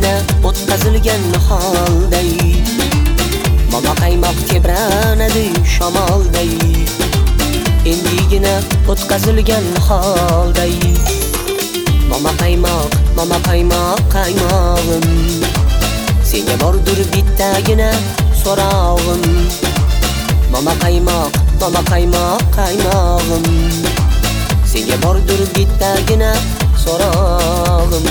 endigina o'tkazilgan holday, mama qaymoq tebranadi shamolday, endigina o'tkazilgan holday, mama qaymoq qaymog'im, senga bordir bittagina so'rog'im, mama qaymoq qaymog'im, senga bordir bittagina so'rog'im.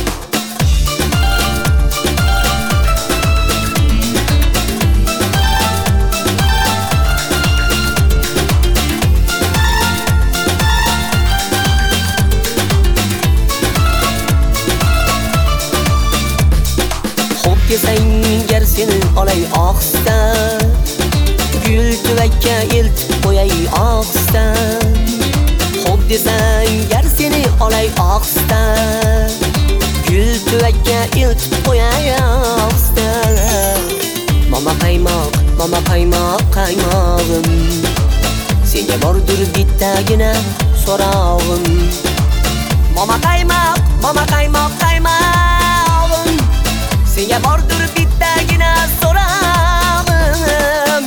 Xo'p desang gar seni olay ohista, gul tuvakka eltib qo'yay ohista. Xo'p desang gar seni olay ohista, gul tuvakka eltib qo'yay ohista. Mama qaymoq qaymog'im, senga bordir bittagina so'rog'im, mama qaymoq qaymog'im, senga bordir bittagina so'rog'im.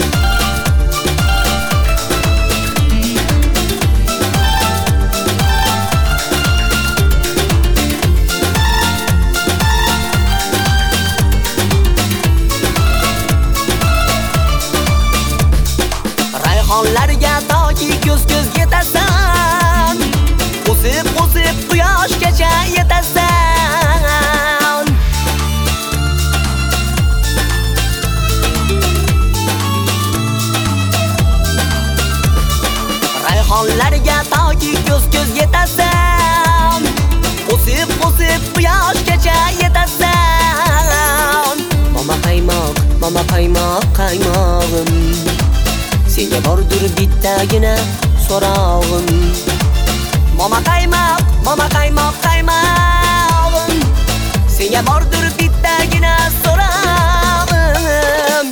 Rayhonlarga toki ko'z yetasan, o'sib quyoshgacha yetasan. Rayhonlarga toki ko'z yetasan, o'sib quyoshgacha yetasan. Mama qaymoq qaymog'im, senga bordir bittagina so'rog'im, mama qaymoq qaymog'im, senga bordir bittagina so'rog'im.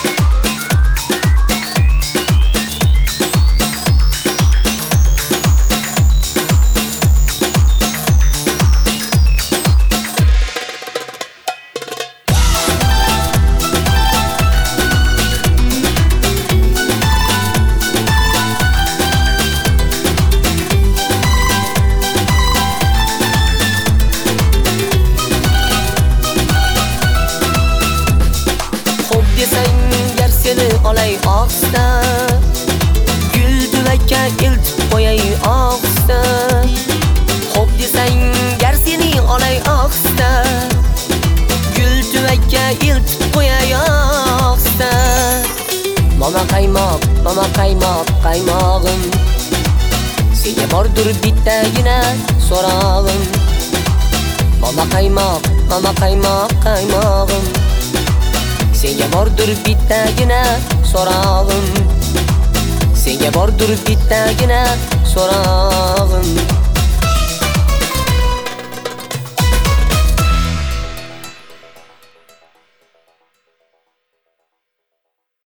Desang gar seni olay ohista, gul tuvakka eltib qo'yay ohista. Xo'p desang gar seni olay ohista, gul tuvakka eltib qo'yay ohista. Mama qaymoq qaymog'im, senga bordir bittagina so'rog'im, mama qaymoq qaymog'im, senga bordir bittagina so'rog'im, senga bordir bittagina so'rog'im.